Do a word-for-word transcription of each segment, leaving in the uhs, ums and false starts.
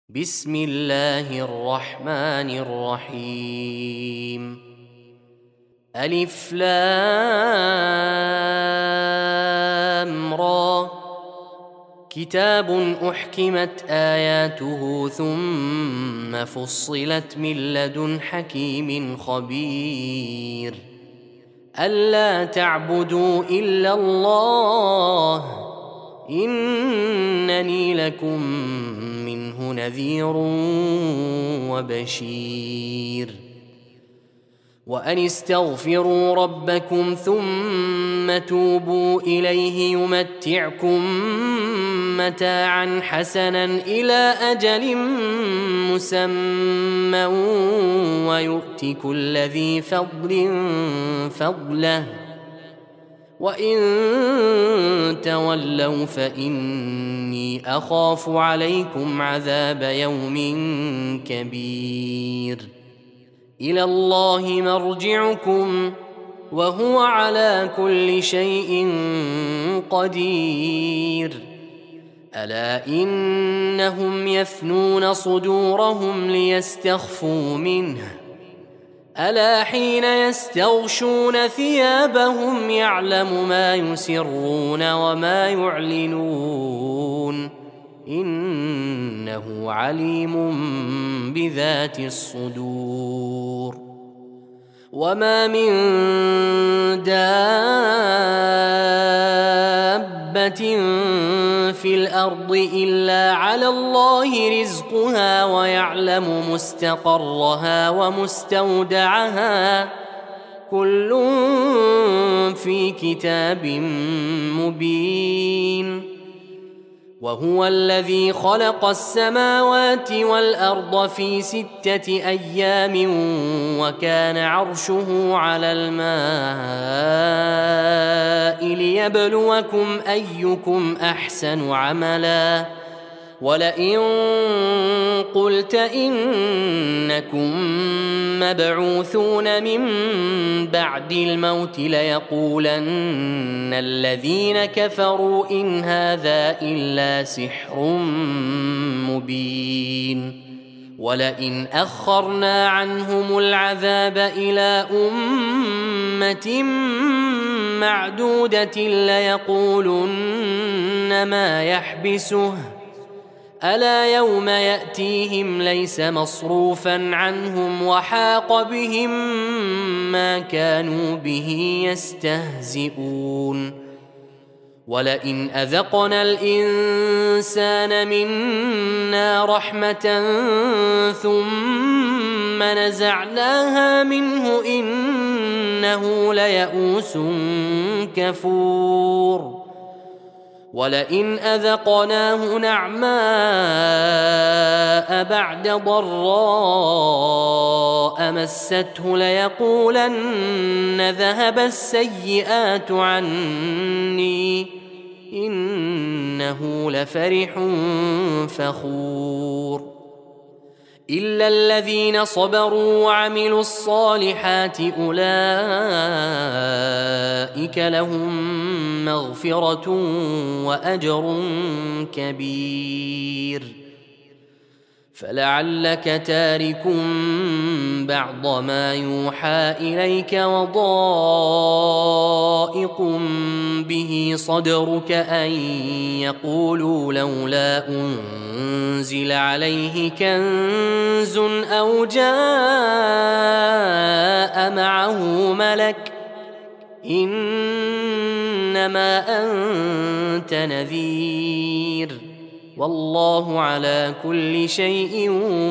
بسم الله الرحمن الرحيم. ألف لام را. كتاب أحكمت آياته ثم فصلت من لدن حكيم خبير. ألا تعبدوا إلا الله إنني لكم منه نذير وبشير. وأن استغفروا ربكم ثم توبوا إليه يمتعكم متاعا حسنا إلى أجل مسمى ويؤت كل ذي فضل فضله وإن تولوا فإني أخاف عليكم عذاب يوم كبير. إلى الله مرجعكم وهو على كل شيء قدير. ألا إنهم يثنون صدورهم ليستخفوا منه ألا حين يستغشون ثيابهم يعلم ما يسرون وما يعلنون إنه عليم بذات الصدور. وما من دابة في الأرض إلا على الله رزقها ويعلم مستقرها ومستودعها كل في كتاب مبين. وهو الذي خلق السماوات والأرض في ستة أيام وكان عرشه على الماء ليبلوكم أيكم أحسن عملا. ولئن قلت إنكم مبعوثون من بعد الموت ليقولن الذين كفروا إن هذا إلا سحر مبين. ولئن أخرنا عنهم العذاب إلى أمة معدودة ليقولن ما يحبسه ألا يوم يأتيهم ليس مصروفا عنهم وحاق بهم ما كانوا به يستهزئون. ولئن أذقنا الإنسان منا رحمة ثم نزعناها منه إنه ليئوس كفور. ولئن أذقناه نعماء بعد ضراء مسته ليقولن ذهب السيئات عني إنه لفرح فخور. إلا الذين صبروا وعملوا الصالحات أولئك لهم مغفرة وأجر كبير. فلعلك تارك بعض ما يوحى إليك وضائق به صدرك أن يقولوا لولا أنزل عليه كنز أو جاء معه ملك إنما أنت نذير والله على كل شيء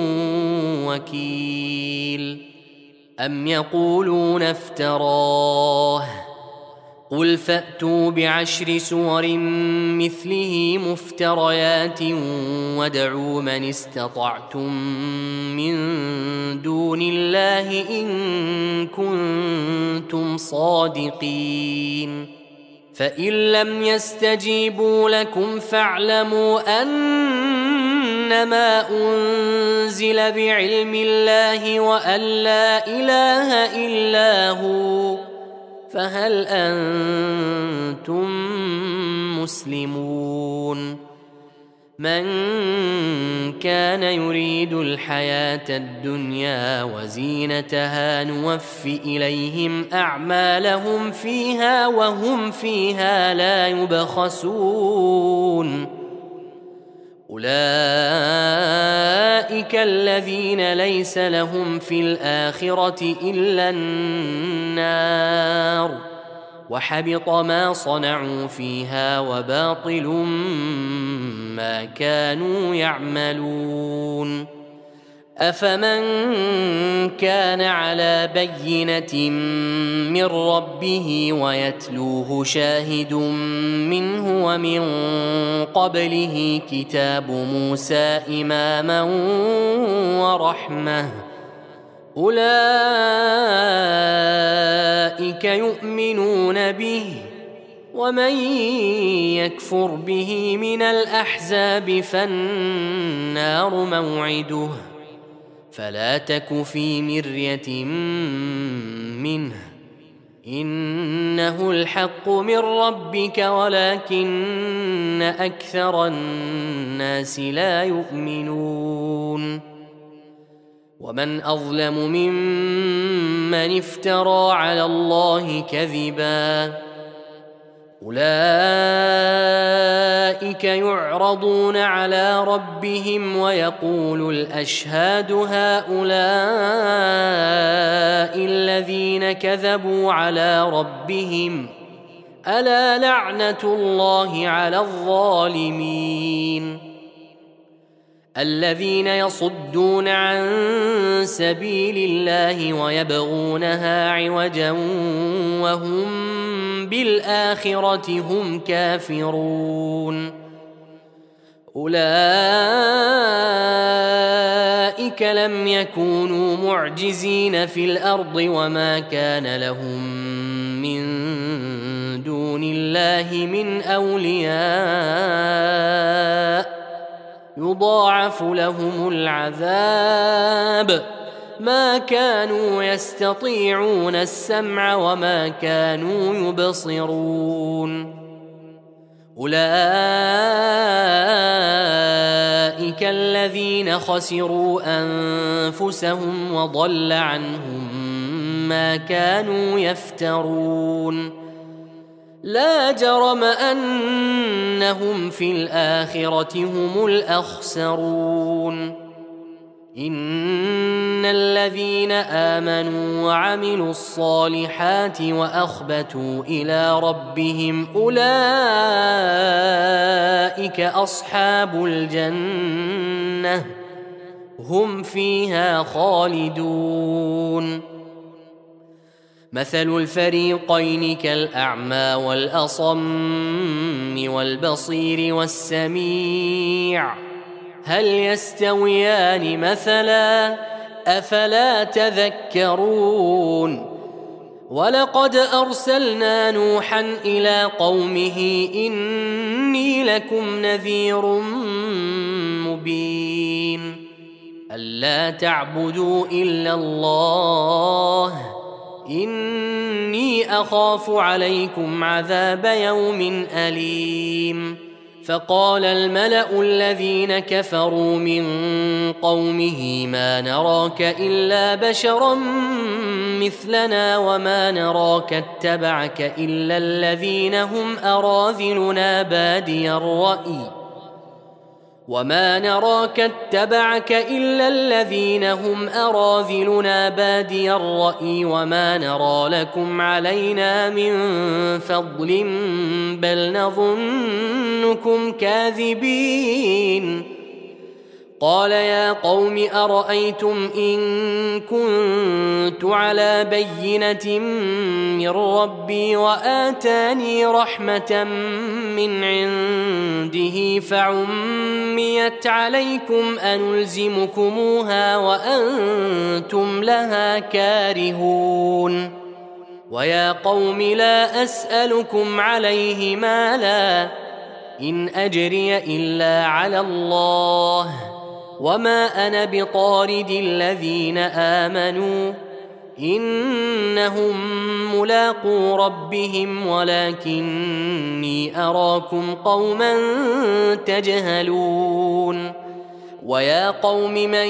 وكيل. أم يقولون افتراه قل فأتوا بعشر سور مثله مفتريات وادعوا من استطعتم من دون الله إن كنتم صادقين. فإن لم يستجيبوا لكم فاعلموا أنما أنزل بعلم الله وأن لا إله إلا هو فهل أنتم مسلمون؟ من كان يريد الحياة الدنيا وزينتها نوف إليهم أعمالهم فيها وهم فيها لا يبخسون أولئك الذين ليس لهم في الآخرة إلا النار وحبط ما صنعوا فيها وباطل ما كانوا يعملون أفمن كان على بينة من ربه ويتلوه شاهد منه ومن قبله كتاب موسى إماما ورحمة أولئك يؤمنون به ومن يكفر به من الأحزاب فالنار موعده فلا تك في مرية منه إنه الحق من ربك ولكن أكثر الناس لا يؤمنون ومن أظلم ممن افترى على الله كذبا أولئك يعرضون على ربهم ويقول الأشهاد هؤلاء الذين كذبوا على ربهم ألا لعنة الله على الظالمين الذين يصدون عن سبيل الله ويبغونها عوجا وهم بالآخرة هم كافرون أولئك لم يكونوا معجزين في الأرض وما كان لهم من دون الله من أولياء يضاعف لهم العذاب ما كانوا يستطيعون السمع وما كانوا يبصرون أولئك الذين خسروا أنفسهم وضل عنهم ما كانوا يفترون لا جرم أنهم في الآخرة هم الأخسرون إن الذين آمنوا وعملوا الصالحات وأخبتوا إلى ربهم أولئك أصحاب الجنة هم فيها خالدون مثل الفريقين كالأعمى والأصم والبصير والسميع هل يستويان مثلا أفلا تذكرون ولقد أرسلنا نوحا إلى قومه إني لكم نذير مبين ألا تعبدوا إلا الله إني أخاف عليكم عذاب يوم أليم فقال الملأ الذين كفروا من قومه ما نراك إلا بشرا مثلنا وما نراك اتبعك إلا الذين هم أراذلنا بادي الرأي وما نراك اتبعك إلا الذين هم أراذلنا بادي الرأي وما نرى لكم علينا من فضل بل نظنكم كاذبين قال يا قوم أرأيتم إن كنت على بينة من ربي وآتاني رحمة من عنده فعميت عليكم أنلزمكموها وأنتم لها كارهون ويا قوم لا أسألكم عليه مالا إن أجري إلا على الله وما أنا بطارد الذين آمنوا إنهم ملاقو ربهم ولكني أراكم قوما تجهلون ويا قوم من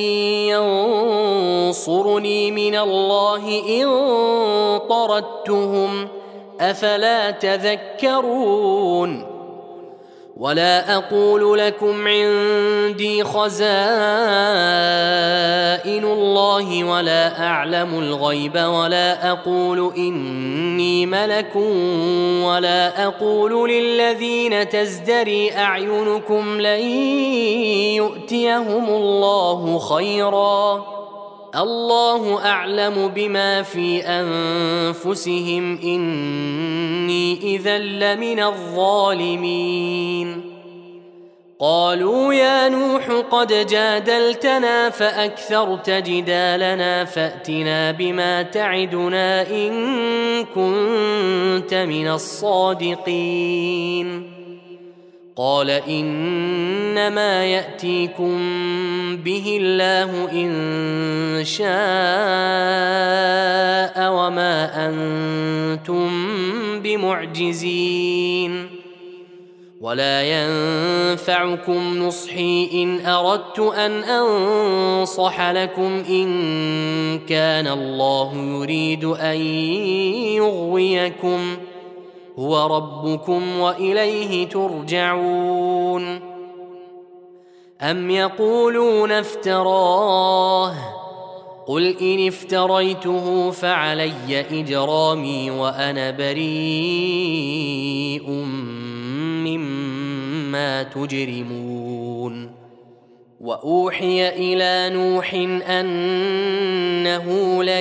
ينصرني من الله إن طردتهم أفلا تذكرون ولا أقول لكم عندي خزائن الله ولا أعلم الغيب ولا أقول إني ملك ولا أقول للذين تزدري أعينكم لن يؤتيهم الله خيرا الله أعلم بما في أنفسهم إني إذا لمن الظالمين قالوا يا نوح قد جادلتنا فأكثرت جدالنا فأتنا بما تعدنا إن كنت من الصادقين قال إنما يأتيكم به الله إن شاء وما أنتم بمعجزين ولا ينفعكم نصحي إن أردت أن أنصح لكم إن كان الله يريد أن يغويكم هو ربكم وإليه ترجعون أم يقولون افتراه قل إن افتريته فعلي إجرامي وأنا بريء مما تجرمون وأوحي إلى نوح أنه لن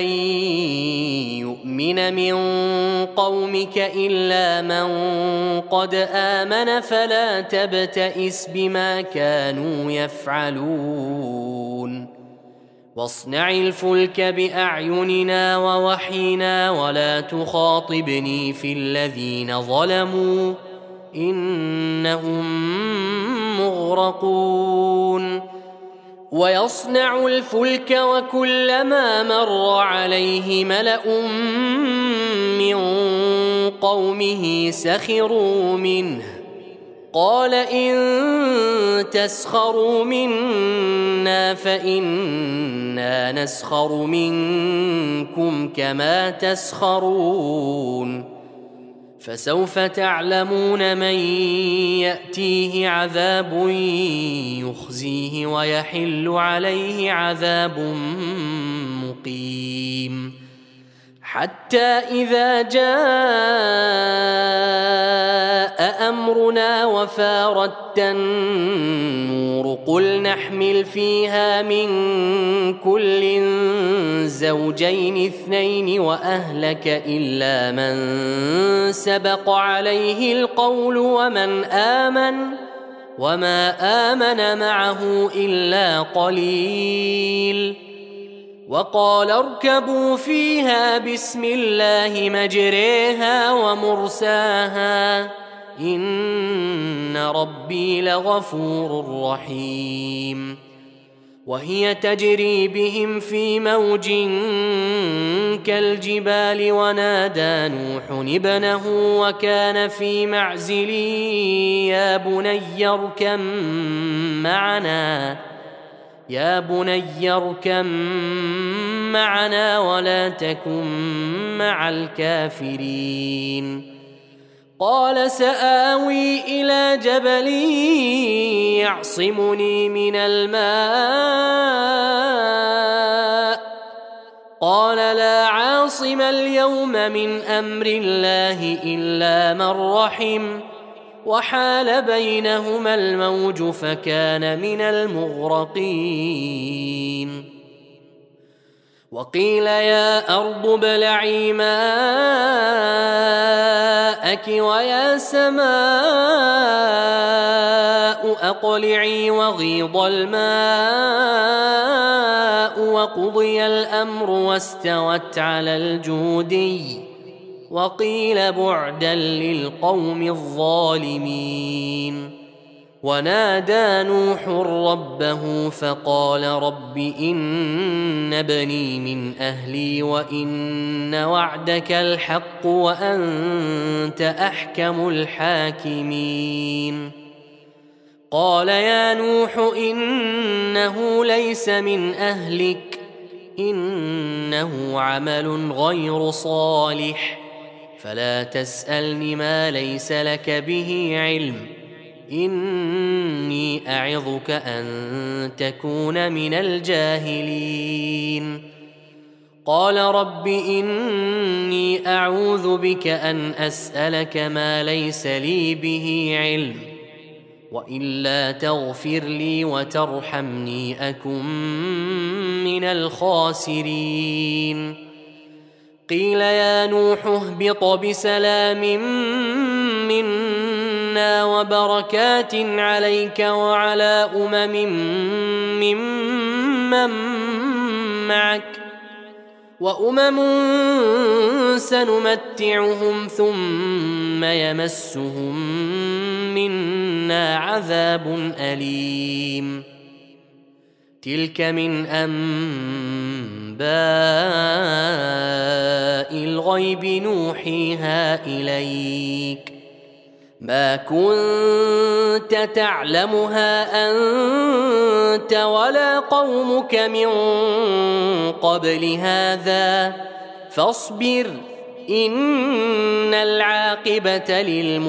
يؤمن من قومك إلا من قد آمن فلا تبتئس بما كانوا يفعلون واصنع الفلك بأعيننا ووحينا ولا تخاطبني في الذين ظلموا إنهم مغرقون ويصنع الفلك وكلما مر عليه ملأ من قومه سخروا منه قال إن تسخروا منا فإنا نسخر منكم كما تسخرون فسوف تعلمون من يأتيه عذاب يخزيه ويحل عليه عذاب مقيم حتى إذا جاء أمرنا وفارت النور قل نحمل فيها من كل زوجين اثنين وأهلك إلا من سبق عليه القول ومن آمن وما آمن معه إلا قليل وقال اركبوا فيها بسم الله مجريها ومرساها إن ربي لغفور رحيم وهي تجري بهم في موج كالجبال ونادى نوح ابنه وكان في معزل يا بني اركب معنا يا بني اركب معنا ولا تكن مع الكافرين قال سآوي إلى جبل يعصمني من الماء قال لا عاصم اليوم من أمر الله إلا من رحم وحال بينهما الموج فكان من المغرقين وقيل يا أرض ابلعي ماءك ويا سماء أقلعي وغيض الماء وقضي الأمر واستوت على الجودي وقيل بعدا للقوم الظالمين ونادى نوح ربه فقال رب إن ابني من أهلي وإن وعدك الحق وأنت أحكم الحاكمين قال يا نوح إنه ليس من أهلك إنه عمل غير صالح فلا تسألني ما ليس لك به علم إني أعظك أن تكون من الجاهلين قال رب إني أعوذ بك أن أسألك ما ليس لي به علم وإلا تغفر لي وترحمني أكن من الخاسرين قيل يا نوح اهبط بسلام منا وبركات عليك وعلى أمم ممن معك وأمم سنمتعهم ثم يمسهم منا عذاب أليم تلك من أنباء الغيب نوحيها إليك ما كنت تعلمها أنت ولا قومك من قبل هذا فاصبر إن العاقبة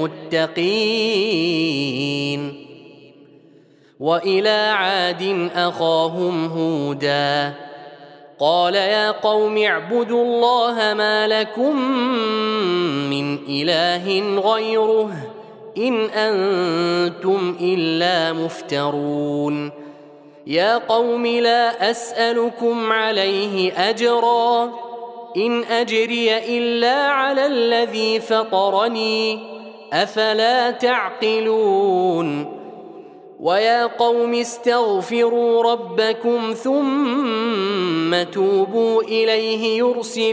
للمتقين وإلى عاد أخاهم هودا قال يا قوم اعبدوا الله ما لكم من إله غيره إن أنتم إلا مفترون يا قوم لا أسألكم عليه أجرا إن أجري إلا على الذي فطرني أفلا تعقلون ويا قوم استغفروا ربكم ثم توبوا إليه يرسل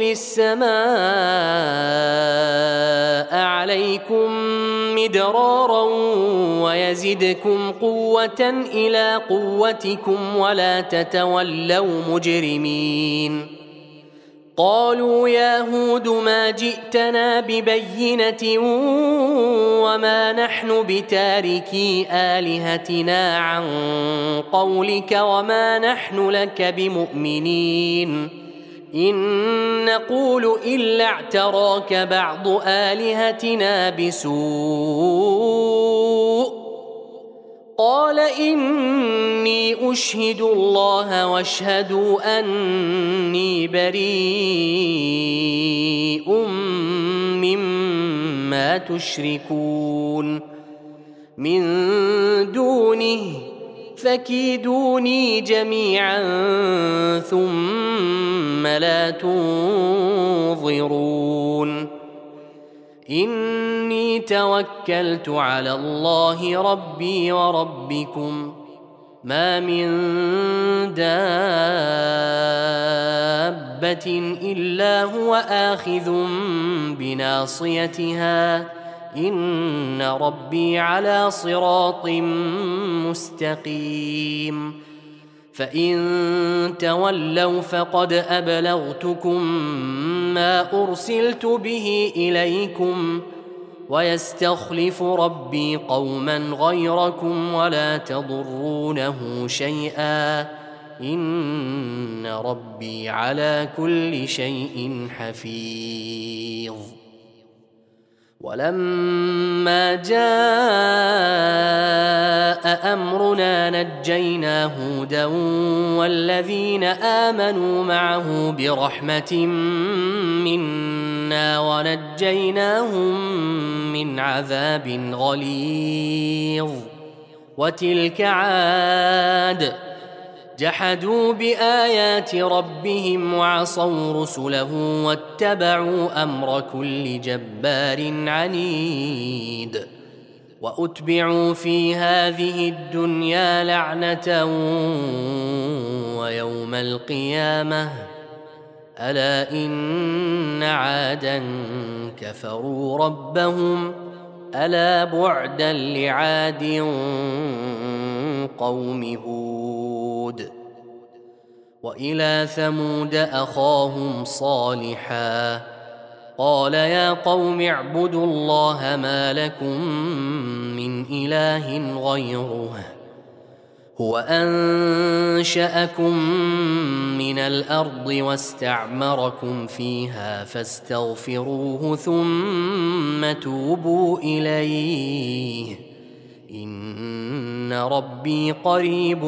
السماء عليكم مدرارا ويزدكم قوة إلى قوتكم ولا تتولوا مجرمين قالوا يا هود ما جئتنا ببينة وما نحن بتاركي آلهتنا عن قولك وما نحن لك بمؤمنين إن نقول إلا اعتراك بعض آلهتنا بسوء قال إني أشهد الله واشهدوا أني بريء مما تشركون من دونه فكيدوني جميعا ثم لا تنظرون إني توكلت على الله ربي وربكم ما من دابة إلا هو آخذ بناصيتها إن ربي على صراط مستقيم فإن تولوا فقد أبلغتكم ما أرسلت به إليكم ويستخلف ربي قوما غيركم ولا تضرونه شيئا إن ربي على كل شيء حفيظ ولما جاء أمرنا نجينا هودا والذين آمنوا معه برحمة منا ونجيناهم من عذاب غليظ وتلك عاد جحدوا بآيات ربهم وعصوا رسله واتبعوا أمر كل جبار عنيد وأتبعوا في هذه الدنيا لعنة ويوم القيامة ألا إن عادا كفروا ربهم ألا بعدا لعاد قوم هود. وإلى ثمود أخاهم صالحا قال يا قوم اعبدوا الله ما لكم من إله غيره هو أنشأكم من الأرض واستعمركم فيها فاستغفروه ثم توبوا إليه إن ربي قريب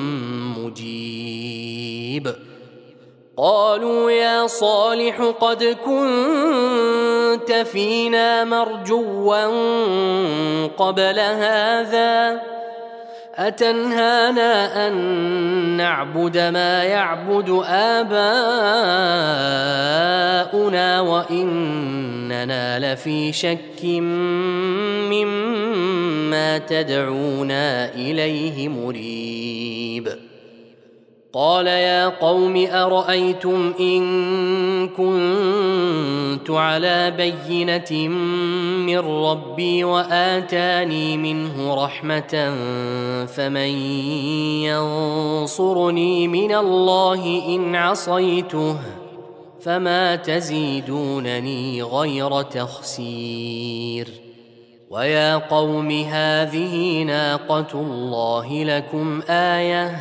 مجيب. قالوا يا صالح قد كنت فينا مرجوا قبل هذا أتنهانا أن نعبد ما يعبد آباؤنا وإننا لفي شك مما تدعونا إليه مريب. قال يا قوم أرأيتم إن كنت على بينة من ربي وآتاني منه رحمة فمن ينصرني من الله إن عصيته فما تزيدونني غير تخسير. ويا قوم هذه ناقة الله لكم آية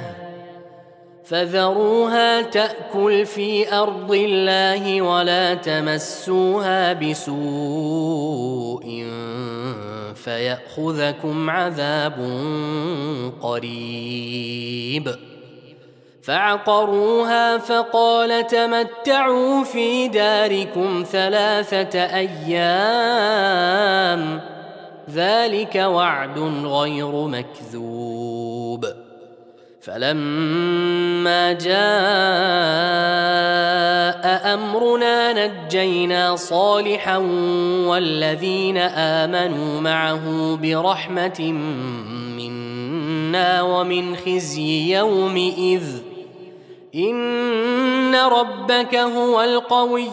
فذروها تأكل في أرض الله ولا تمسوها بسوء فيأخذكم عذاب قريب. فعقروها فقال تمتعوا في داركم ثلاثة أيام ذلك وعد غير مكذوب. فلما جاء أمرنا نجينا صالحا والذين آمنوا معه برحمة منا ومن خزي يومئذ إن ربك هو القوي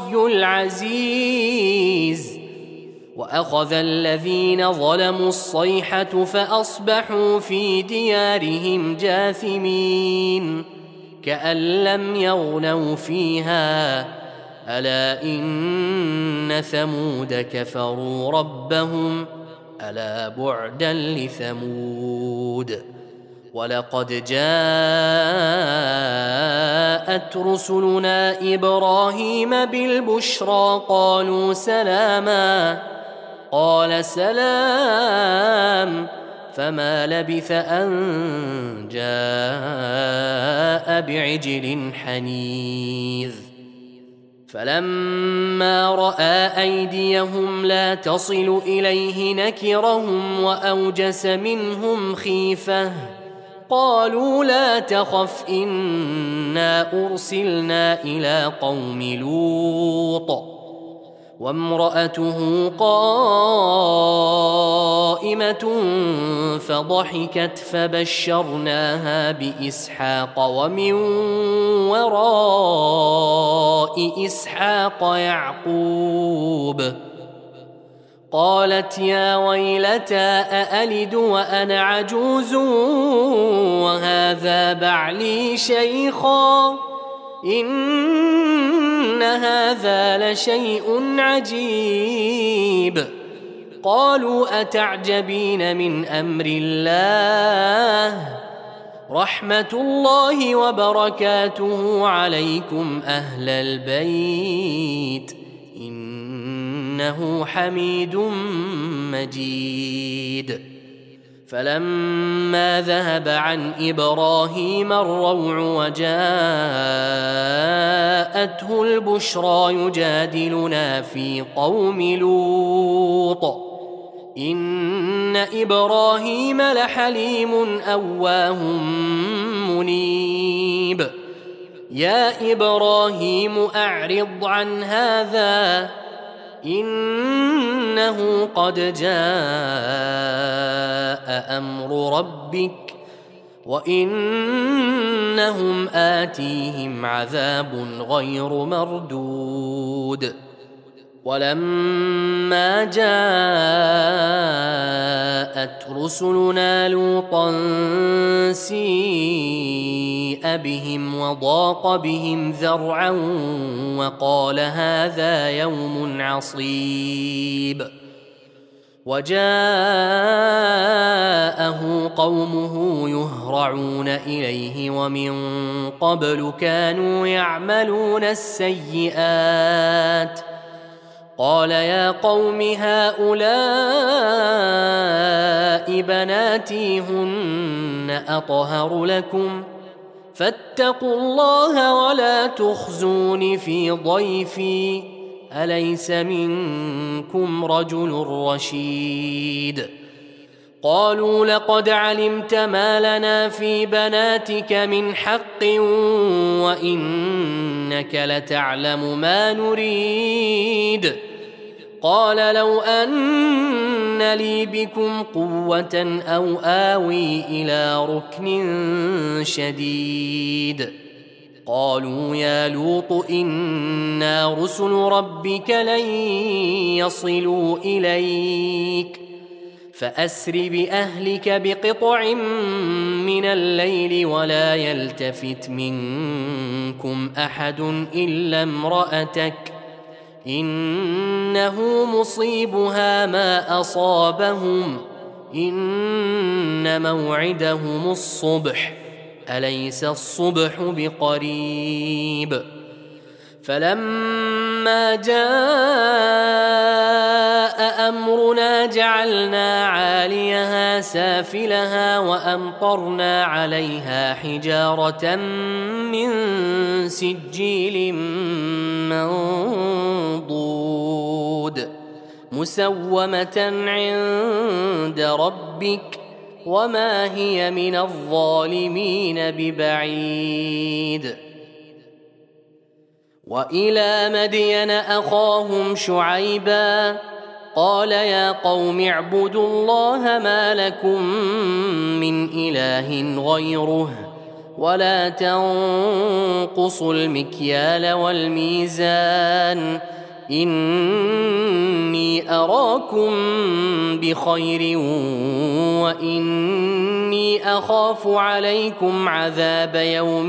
العزيز. وأخذ الذين ظلموا الصيحة فأصبحوا في ديارهم جاثمين كأن لم يغنوا فيها ألا إن ثمود كفروا ربهم ألا بعدا لثمود. ولقد جاءت رسلنا إبراهيم بالبشرى قالوا سلاما قال سلام فما لبث أن جاء بعجل حنيذ. فلما رأى أيديهم لا تصل إليه نكرهم وأوجس منهم خيفة قالوا لا تخف إنا أرسلنا إلى قوم لوط وامرأته قائمة فضحكت فبشرناها بإسحاق ومن وراء إسحاق يعقوب. قالت يا ويلتى أألد وأنا عجوز وهذا بعلي شيخا إن هذا لشيء عجيب. قالوا أتعجبين من أمر الله رحمة الله وبركاته عليكم أهل البيت إنه حميد مجيد. فلما ذهب عن إبراهيم الروع وجاءته البشرى يجادلنا في قوم لوط إن إبراهيم لحليم أواه منيب. يا إبراهيم أعرض عن هذا إنه قد جاء أمر ربك وإنهم آتيهم عذاب غير مردود. ولما جاءت رسلنا لوطا سيء بهم وضاق بهم ذرعا وقال هذا يوم عصيب وجاءه قومه يهرعون إليه ومن قبل كانوا يعملون السيئات قال يا قوم هؤلاء بناتي هن أطهر لكم فاتقوا الله ولا تخزون في ضيفي أليس منكم رجل رشيد قالوا لقد علمت ما لنا في بناتك من حق وإنك لتعلم ما نريد قال لو أن لي بكم قوة أو آوي إلى ركن شديد قالوا يا لوط إنا رسل ربك لن يصلوا إليك فأسر بأهلك بقطع من الليل ولا يلتفت منكم أحد إلا امرأتك إنه مصيبها ما أصابهم إن موعدهم الصبح أليس الصبح بقريب فلما جاء أمرنا جعلنا عاليها سافلها وأمطرنا عليها حجارة من سجيل منضود مسومة عند ربك وما هي من الظالمين ببعيد وإلى مدين أخاهم شعيبا قال يا قوم اعبدوا الله ما لكم من إله غيره ولا تنقصوا المكيال والميزان إني أراكم بخير وإني أخاف عليكم عذاب يوم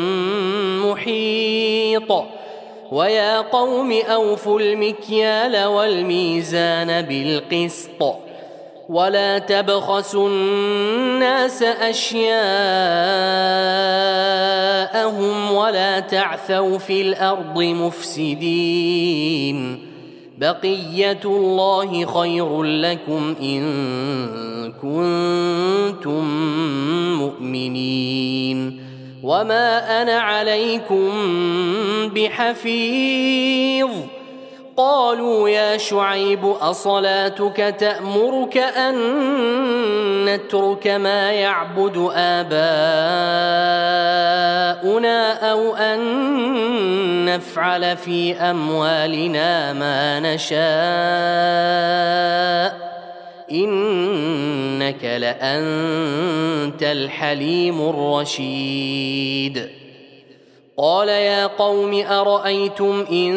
محيط ويا قوم أوفوا المكيال والميزان بالقسط ولا تبخسوا الناس أشياءهم ولا تعثوا في الأرض مفسدين بقية الله خير لكم إن كنتم مؤمنين وما أنا عليكم بحفيظ قالوا يا شعيب أصلاتك تأمرك أن نترك ما يعبد آباؤنا أو أن نفعل في أموالنا ما نشاء إنك لأنت الحليم الرشيد قال يا قوم أرأيتم إن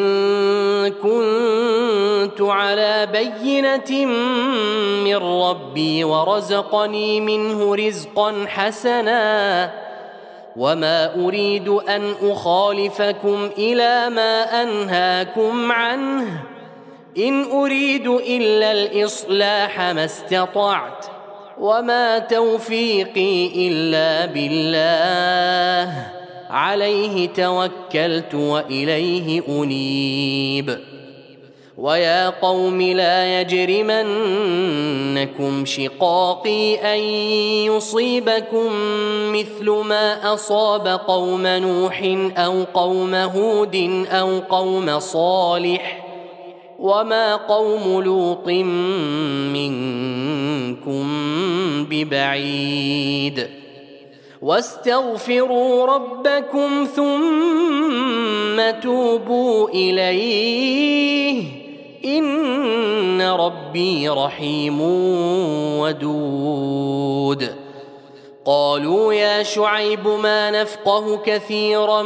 كنت على بينة من ربي ورزقني منه رزقا حسنا وما أريد أن أخالفكم إلى ما أنهاكم عنه إن أريد إلا الإصلاح ما استطعت وما توفيقي إلا بالله عليه توكلت وإليه أنيب ويا قوم لا يجرمنكم شقاقي أن يصيبكم مثل ما أصاب قوم نوح أو قوم هود أو قوم صالح وما قوم لوط منكم ببعيد واستغفروا ربكم ثم توبوا إليه إن ربي رحيم ودود قالوا يا شعيب ما نفقه كثيرا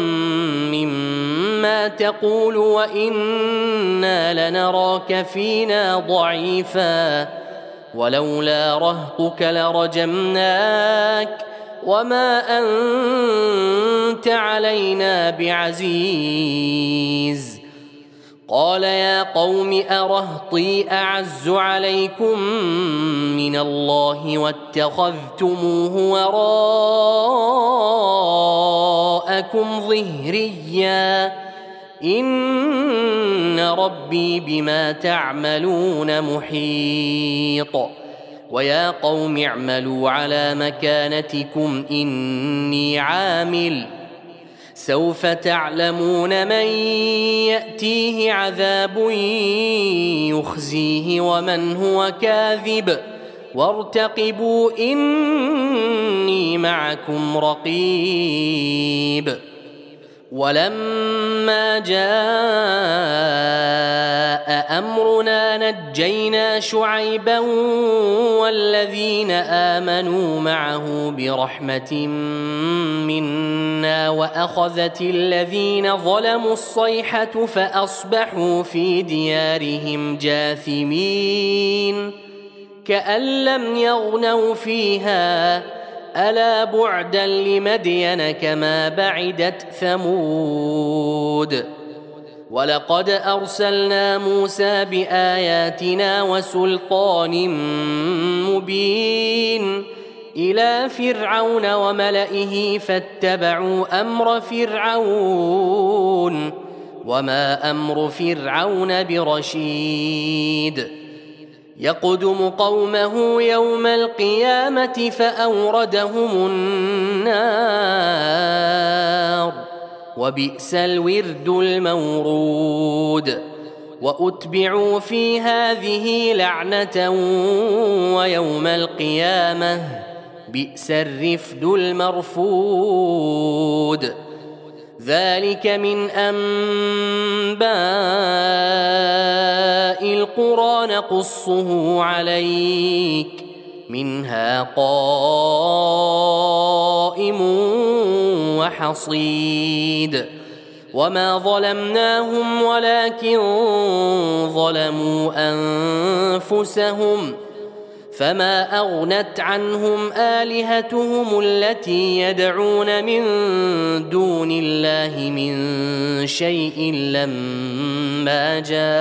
مما تقول وإنا لنراك فينا ضعيفا ولولا رهطك لرجمناك وما أنت علينا بعزيز. قال يا قوم أرهطي أعز عليكم من الله واتخذتموه وراءكم ظهريا إن ربي بما تعملون محيط. ويا قوم اعملوا على مكانتكم إني عامل سوف تعلمون من يأتيه عذاب يخزيه ومن هو كاذب وارتقبوا إني معكم رقيب. ولما جاء أمرنا نجينا شعيبا والذين آمنوا معه برحمة منا وأخذت الذين ظلموا الصيحة فأصبحوا في ديارهم جاثمين كأن لم يغنوا فيها ألا بعدا لمدين كما بعدت ثمود. ولقد أرسلنا موسى بآياتنا وسلطان مبين إلى فرعون وملئه فاتبعوا أمر فرعون وما أمر فرعون برشيد. يقدم قومه يوم القيامة فأوردهم النار وبئس الورد المورود. وأتبعوا في هذه لعنة ويوم القيامة بئس الرفد المرفود. ذلك من أنباء القرى نقصه عليك منها قائم وحصيد. وما ظلمناهم ولكن ظلموا أنفسهم فما أغنت عنهم آلهتهم التي يدعون من دون الله من شيء لما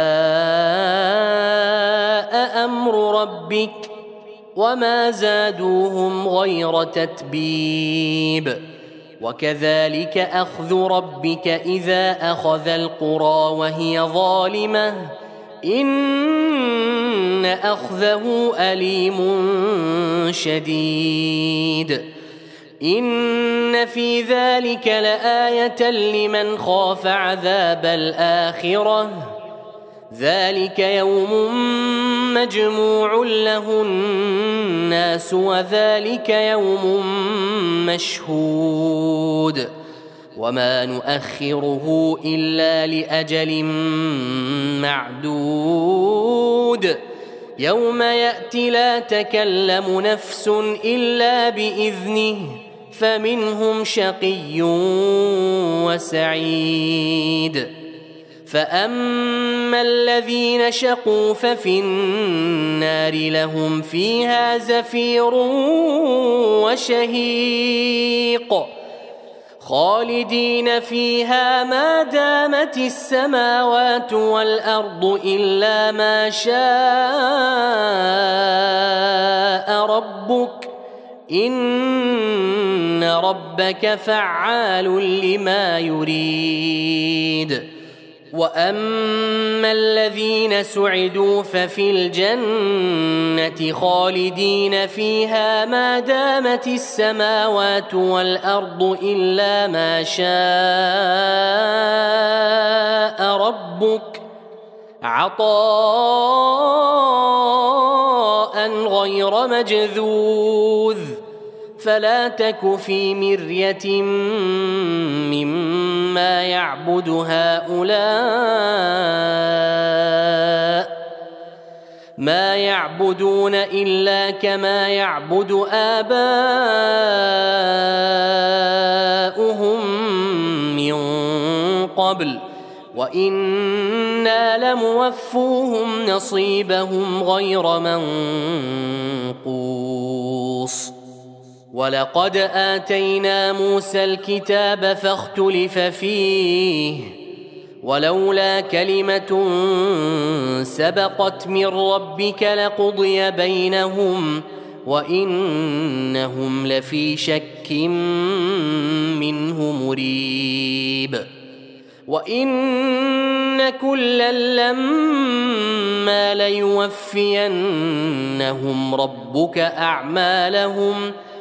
جاء أمر ربك وما زادوهم غير تتبيب. وكذلك أخذ ربك إذا أخذ القرى وهي ظالمة إن أخذه أليم شديد. إن في ذلك لآية لمن خاف عذاب الآخرة ذلك يوم مجموع له الناس وذلك يوم مشهود وما نؤخره إلا لأجل معدود. يوم يأتي لا تكلم نفس إلا بإذنه فمنهم شقي وسعيد. فأما الذين شقوا ففي النار لهم فيها زفير وشهيق خالدين فيها ما دامت السماوات والأرض إلا ما شاء ربك إن ربك فعال لما يريد. وأما الذين سعدوا ففي الجنة خالدين فيها ما دامت السماوات والأرض إلا ما شاء ربك عطاء غير مجذوذ. فلا تك في مرية مما يعبد هؤلاء ما يعبدون إلا كما يعبد آباؤهم من قبل وإنا لموفوهم نصيبهم غير منقوص ولقد آتينا موسى الكتاب فاختلف فيه ولولا كلمة سبقت من ربك لقضي بينهم وإنهم لفي شك منه مريب وإن كلا لما ليوفينهم ربك أعمالهم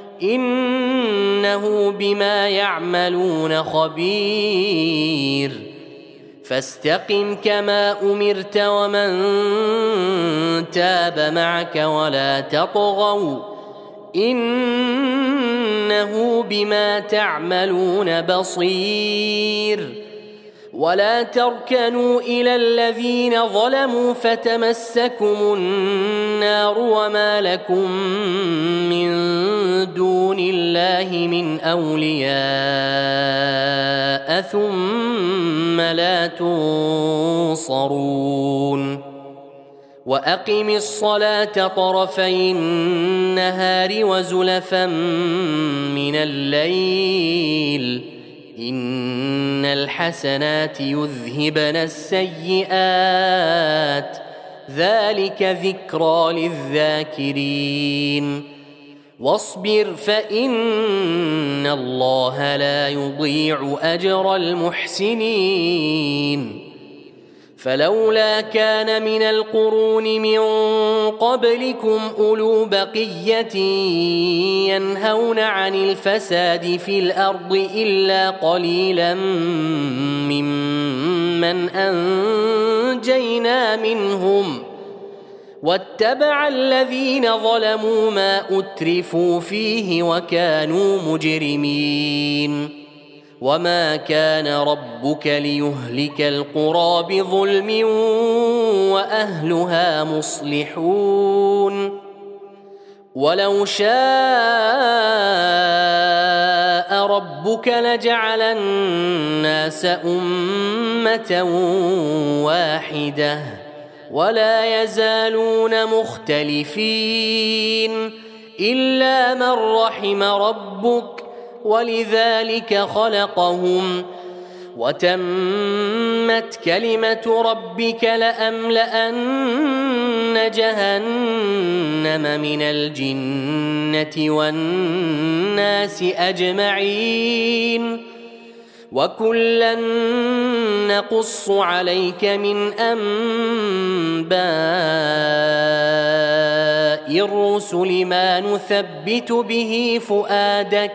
إنه بما يعملون خبير فاستقم كما أمرت ومن تاب معك ولا تطغوا إنه بما تعملون بصير ولا تركنوا إلى الذين ظلموا فتمسكم النار وما لكم من دون الله من أولياء ثم لا تنصرون وأقم الصلاة طرفي النهار وزلفا من الليل إن الحسنات يذهبن السيئات ذلك ذكرى للذاكرين واصبر فإن الله لا يضيع أجر المحسنين فلولا كان من القرون من قبلكم أولو بقية ينهون عن الفساد في الأرض إلا قليلا ممن أنجينا منهم واتبع الذين ظلموا ما أترفوا فيه وكانوا مجرمين وما كان ربك ليهلك القرى بظلم وأهلها مصلحون ولو شاء ربك لجعل الناس أمة واحدة ولا يزالون مختلفين إلا من رحم ربك ولذلك خلقهم وتمت كلمة ربك لأملأن جهنم من الجنة والناس أجمعين وكلا نقص عليك من أنباء الرسل ما نثبت به فؤادك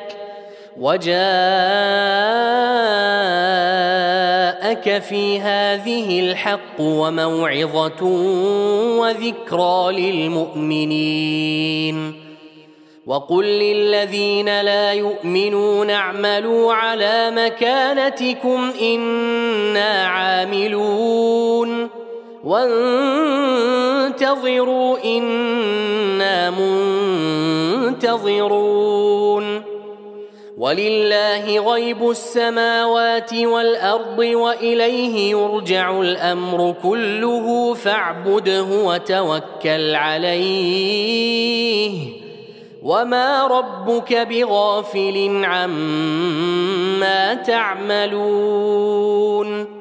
وجاءك في هذه الحق وموعظة وذكرى للمؤمنين وقل للذين لا يؤمنون اعملوا على مكانتكم إنا عاملون وانتظروا إنا منتظرون ولله غيب السماوات والأرض وإليه يرجع الأمر كله فاعبده وتوكل عليه وما ربك بغافل عما تعملون